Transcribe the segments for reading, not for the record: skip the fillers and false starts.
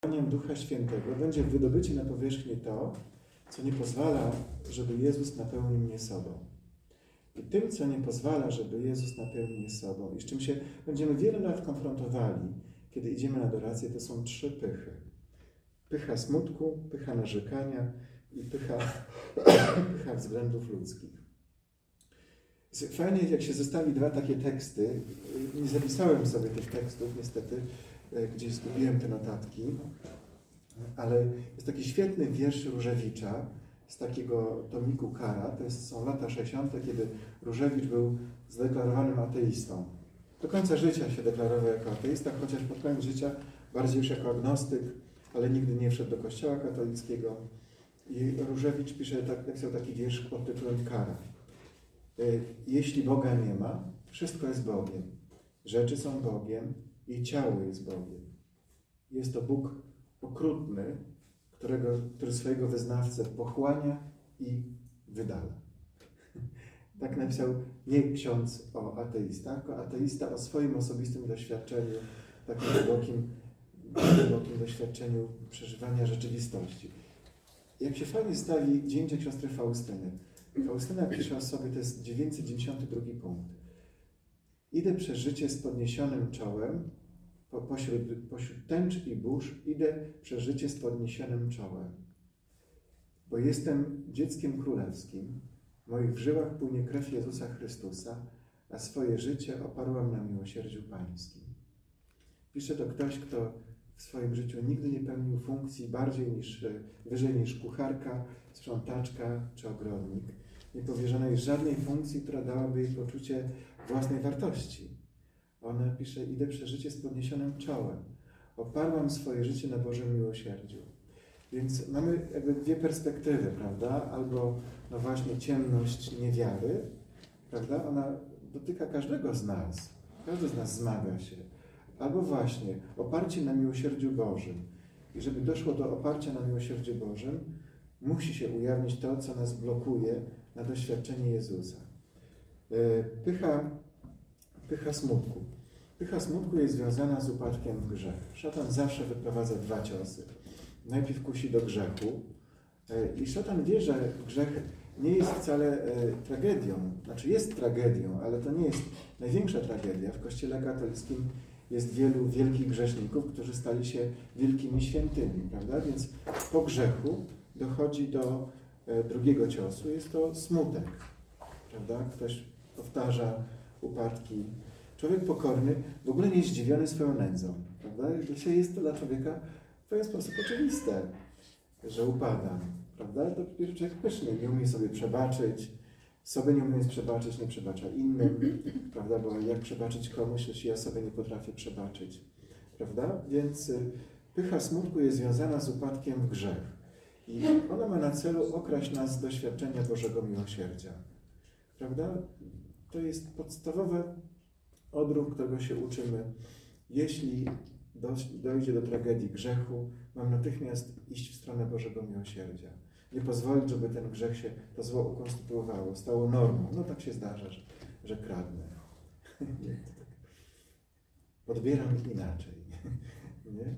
Ducha Świętego będzie wydobycie na powierzchnię to, co nie pozwala, żeby Jezus napełnił mnie sobą. I tym, co nie pozwala, żeby Jezus napełnił mnie sobą i z czym się będziemy wiele lat konfrontowali, kiedy idziemy na adorację, to są 3 pychy. Pycha smutku, pycha narzekania i pycha względów ludzkich. Fajnie, jak się zestawi 2 takie teksty. Nie zapisałem sobie tych tekstów, niestety, gdzieś zgubiłem te notatki, ale jest taki świetny wiersz Różewicza z takiego tomiku Kara. To są lata 60., kiedy Różewicz był zdeklarowanym ateistą. Do końca życia się deklarował jako ateista, chociaż pod koniec życia bardziej już jako agnostyk, ale nigdy nie wszedł do kościoła katolickiego. I Różewicz napisał taki wiersz pod tytułem Kara. Jeśli Boga nie ma, wszystko jest Bogiem. Rzeczy są Bogiem i ciało jest Bogiem. Jest to Bóg okrutny, który swojego wyznawcę pochłania i wydala. Tak napisał nie ksiądz o ateistach, tylko ateista o swoim osobistym doświadczeniu, takim głębokim doświadczeniu przeżywania rzeczywistości. Jak się fajnie stawi dzięcie siostry Faustyny. Faustyna pisze o sobie, to jest 992 punkt. Idę przez życie z podniesionym czołem, pośród tęcz i burz idę przez życie z podniesionym czołem. Bo jestem dzieckiem królewskim, w moich żyłach płynie krew Jezusa Chrystusa, a swoje życie oparłam na miłosierdziu Pańskim. Pisze to ktoś, kto w swoim życiu nigdy nie pełnił funkcji wyżej niż kucharka, sprzątaczka czy ogrodnik. Nie powierzono jej żadnej funkcji, która dałaby jej poczucie własnej wartości. Ona pisze, idę przez życie z podniesionym czołem. Oparłam swoje życie na Bożym miłosierdziu. Więc mamy jakby 2 perspektywy, prawda? Albo no właśnie ciemność niewiary, prawda? Ona dotyka każdego z nas. Każdy z nas zmaga się. Albo właśnie oparcie na miłosierdziu Bożym. I żeby doszło do oparcia na miłosierdziu Bożym, musi się ujawnić to, co nas blokuje na doświadczenie Jezusa. Pycha smutku. Pycha smutku jest związana z upadkiem w grzech. Szatan zawsze wyprowadza 2 ciosy. Najpierw kusi do grzechu i szatan wie, że grzech nie jest wcale tragedią. Znaczy jest tragedią, ale to nie jest największa tragedia. W Kościele katolickim jest wielu wielkich grzeszników, którzy stali się wielkimi świętymi, prawda? Więc po grzechu dochodzi do drugiego ciosu. Jest to smutek, prawda? Ktoś powtarza upadki. Człowiek pokorny w ogóle nie jest zdziwiony swoją nędzą, prawda? Dzisiaj jest to dla człowieka w pewien sposób oczywiste, że upada, prawda? To dopiero człowiek pyszny, nie umie sobie przebaczyć, sobie nie umiejąc przebaczyć, nie przebacza innym, prawda? Bo jak przebaczyć komuś, jeśli ja sobie nie potrafię przebaczyć, prawda? Więc pycha smutku jest związana z upadkiem w grzech. I ona ma na celu okraść nas z doświadczenia Bożego miłosierdzia, prawda? To jest podstawowy odruch, którego się uczymy. Jeśli dojdzie do tragedii grzechu, mam natychmiast iść w stronę Bożego miłosierdzia. Nie pozwolić, żeby ten grzech się, to zło ukonstytuowało, stało normą. No tak się zdarza, że kradnę. Podbieram inaczej. Nie?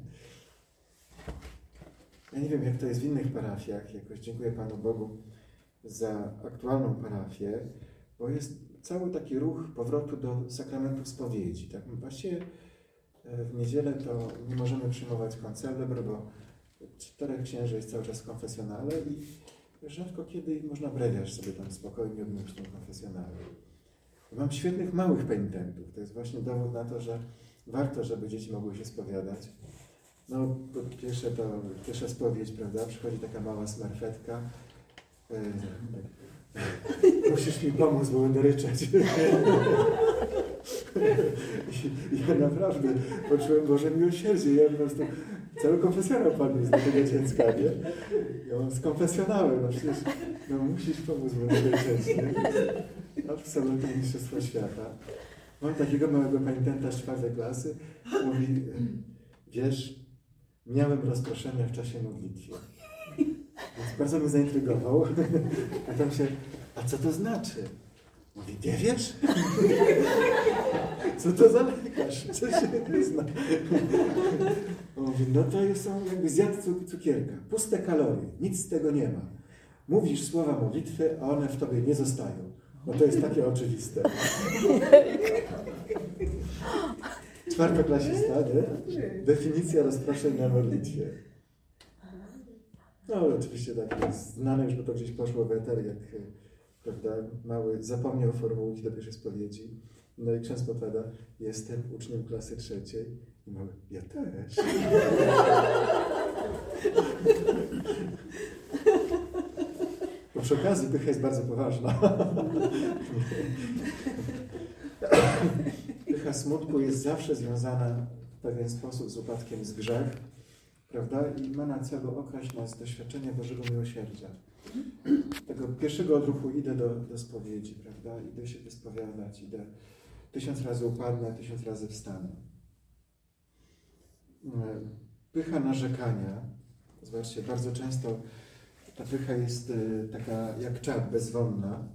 Ja nie wiem, jak to jest w innych parafiach. Jakoś dziękuję Panu Bogu za aktualną parafię, bo jest cały taki ruch powrotu do sakramentu spowiedzi. Tak? Właściwie w niedzielę to nie możemy przyjmować koncelebr, bo 4 księży jest cały czas w konfesjonale i rzadko kiedy można brewiarz sobie tam spokojnie odmówić w tym konfesjonale. Mam świetnych małych penitentów. To jest właśnie dowód na to, że warto, żeby dzieci mogły się spowiadać. No, pierwsza spowiedź, prawda? Przychodzi taka mała smerfetka. Musisz mi pomóc, bo będę ryczeć. I ja naprawdę poczułem Boże miłosierdzie. Ja po prostu cały konfesjonał padł z tego dziecka, nie? Ja z konfesjonałem, no przecież musisz pomóc, bo będę ryczeć, nie? Absolutnie mistrzostwo świata. Mam takiego małego penitenta z 4 klasy, mówi, wiesz, miałem rozproszenia w czasie modlitwy. Więc bardzo mnie zaintrygował. Pytam się, a co to znaczy? Mówi, nie wiesz? Co to za lekarz? Co się nie zna? On mówi, no to są jakby zjadł cukierka. Puste kalorie, nic z tego nie ma. Mówisz słowa modlitwy, a one w tobie nie zostają. No to jest takie oczywiste. Czwartoklasista, nie? Definicja rozproszeń na modlitwie. No oczywiście tak jest znane już, bo to gdzieś poszło w eter, jak prawda, mały zapomniał formułki do pierwszej spowiedzi. No i ksiądz podpowiada, jestem uczniem klasy 3. I mały, ja też. Bo przy okazji pycha jest bardzo poważna. Pycha smutku jest zawsze związana w pewien sposób z upadkiem z grzech, prawda? I ma na celu okraść nas doświadczenia Bożego miłosierdzia. Tego pierwszego odruchu idę do spowiedzi, prawda? Idę się wyspowiadać, idę 1000 razy upadnę, 1000 razy wstanę. Pycha narzekania. Zobaczcie, bardzo często ta pycha jest taka jak czad, bezwonna.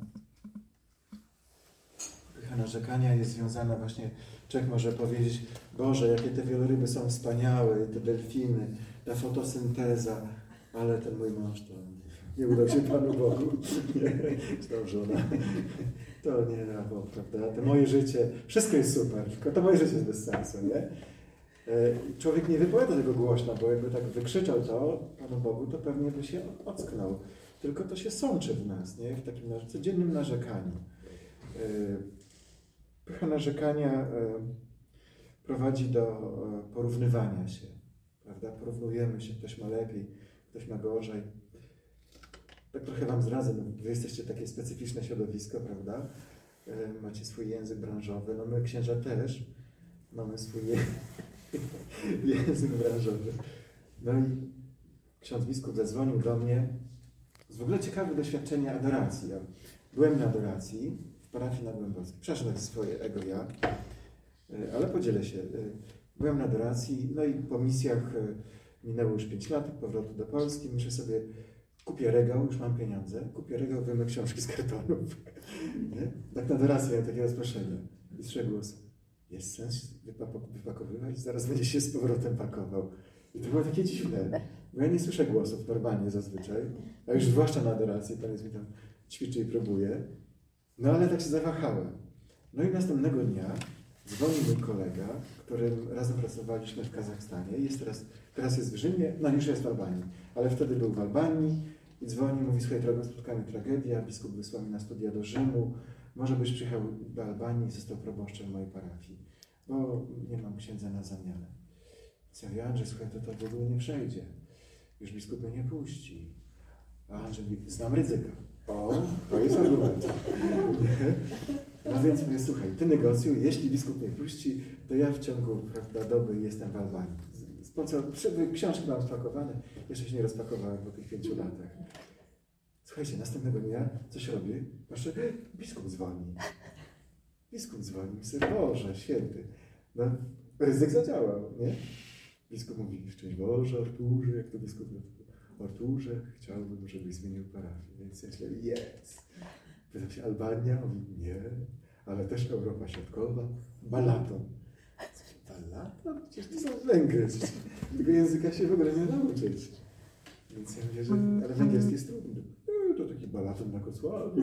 Pycha narzekania jest związana właśnie, człowiek może powiedzieć, Boże, jakie te wieloryby są wspaniałe, te delfiny, ta fotosynteza, ale ten mój mąż to nie udał się Panu Bogu, czy tam żona. To nie, no, prawda, to moje życie, wszystko jest super, tylko to moje życie jest bez sensu, nie? Człowiek nie wypowiada tego głośno, bo jakby tak wykrzyczał to Panu Bogu, to pewnie by się ocknął. Tylko to się sączy w nas, nie? W takim codziennym narzekaniu. Pycha narzekania prowadzi do porównywania się, prawda? Porównujemy się, ktoś ma lepiej, ktoś ma gorzej. Tak trochę wam zdradzę, no, wy jesteście takie specyficzne środowisko, prawda? Macie swój język branżowy, no my księża też mamy swój język branżowy. No i ksiądz biskup zadzwonił do mnie z w ogóle ciekawe doświadczenie adoracji. Ja byłem na adoracji w parafii na Głębockiej. Przepraszam tak swoje ego ja, ale podzielę się. Byłem na adoracji, no i po misjach minęło już 5 lat powrotu do Polski. Myślę sobie, kupię regał, już mam pieniądze, kupię regał, wyjmę książki z kartonów. Nie? Tak na adoracji miałem takie rozproszenie. I słyszę głos, jest sens wypakowywać? Zaraz będzie się z powrotem pakował. I to było takie dziwne, bo ja nie słyszę głosów normalnie zazwyczaj, a już zwłaszcza na adoracji, Pan jest mi tam ćwiczy i próbuje. No ale tak się zawahałem. No i następnego dnia dzwoni mój kolega, którym razem pracowaliśmy w Kazachstanie. Jest teraz jest w Rzymie, no już jest w Albanii, ale wtedy był w Albanii i dzwoni, mówi, słuchaj, spotkamy tragedię, biskup wysłał mnie na studia do Rzymu, może byś przyjechał do Albanii i został proboszczem mojej parafii, bo nie mam księdza na zamianę. Ja mówię, Andrzej, słuchaj, to w ogóle nie przejdzie. Już biskup mnie nie puści. A Andrzej mówi, znam ryzyko. O, to jest argument. No więc mówię, słuchaj, ty negocjuj, jeśli biskup mnie puści, to ja w ciągu, prawda, doby jestem w Albanii. Książki mam spakowane, jeszcze się nie rozpakowałem po tych 5 latach. Słuchajcie, następnego dnia coś robię, patrzę, biskup dzwoni. Biskup dzwoni, myślę, Boże, święty. No, ryzyk zadziałał, nie? Biskup mówi, szczęść Boże, Arturze, jak to biskup mówi, Arturze, chciałbym, żebyś zmienił parafię. Więc ja myślę, jest. Pytam się, Albania? Mówi, nie, ale też Europa Środkowa, Balaton. Balaton? Przecież to są Węgry. Tego języka się w ogóle nie nauczyć. Więc ja mówię, że ale węgierski jest trudny. To taki Balaton na Kocławiu.